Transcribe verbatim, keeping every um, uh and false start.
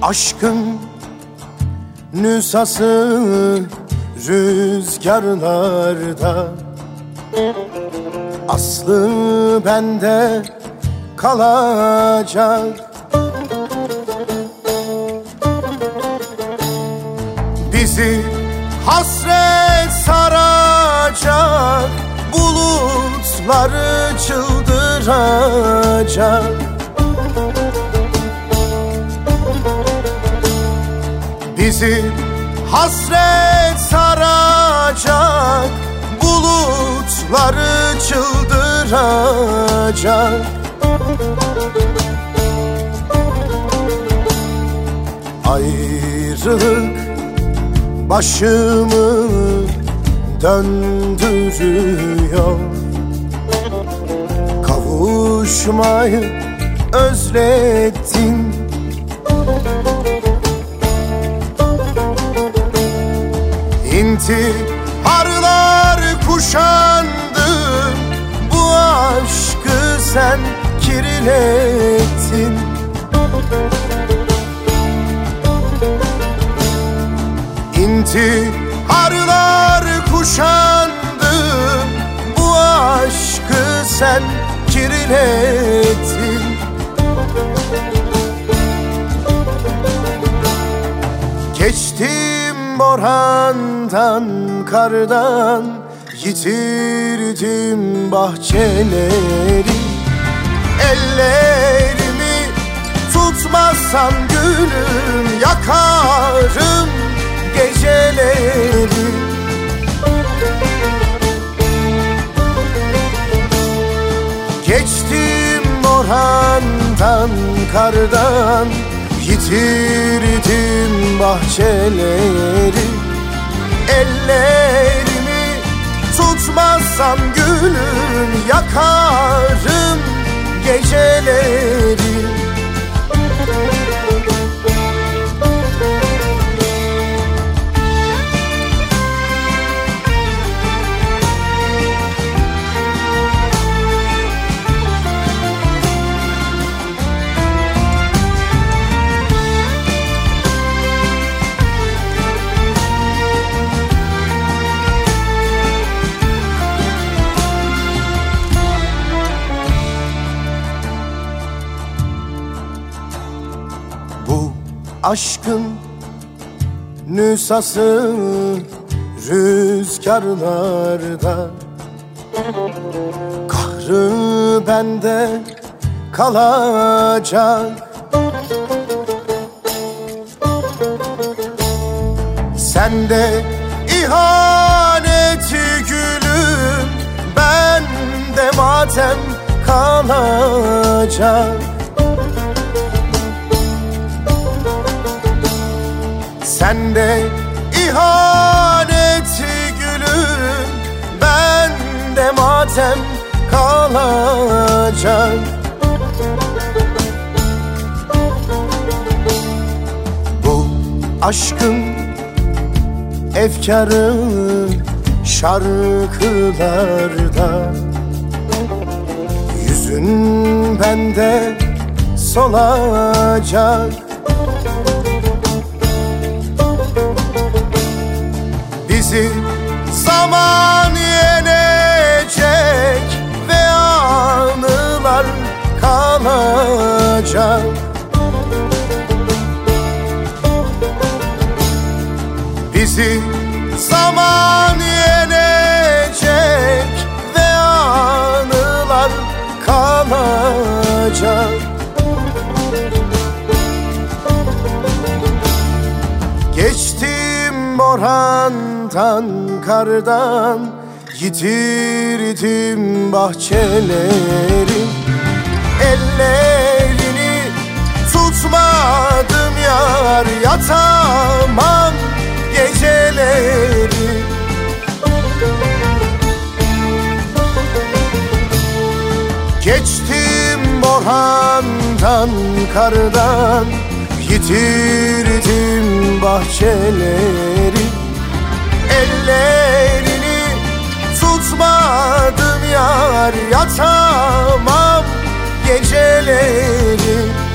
Aşkın nüshası rüzgarlarda, aslı bende kalacak. Bizi hasret saracak, bulutları çıldıracak. Bizi hasret saracak, bulutları çıldıracak. Ayrılık başımı döndürüyor, kavuşmayı özledim. İntiharlar kuşandı, bu aşkı sen kirlettin. İntiharlar kuşandı, bu aşkı sen kirlettin. Geçtim borandan, kardan, yitirdim bahçeleri. Ellerimi tutmazsan gülüm, yakarım geceleri. Geçtim borandan, kardan, yitirdim bahçeleri. Ellerimi tutmazsam gülüm, yakarım geceleri. Aşkın nüshası rüzgarlarda, kahrı bende kalacak. Sende ihaneti gülüm, bende matem kalacak. Sende ihaneti gülüm, bende matem kalacak. Bu aşkın efkarı şarkılarda, yüzün bende solacak. Bizi zaman yenecek ve anılar kalacak. Bizi zaman yenecek ve anılar kalacak. Geçtim borandan, kardan, yitirdim bahçeleri. Ellerini tutmadım yar, yatamam geceleri. Geçtim borandan, kardan, yitirdim bahçeleri. Ellerini tutmadım yar, yatamam geceleri.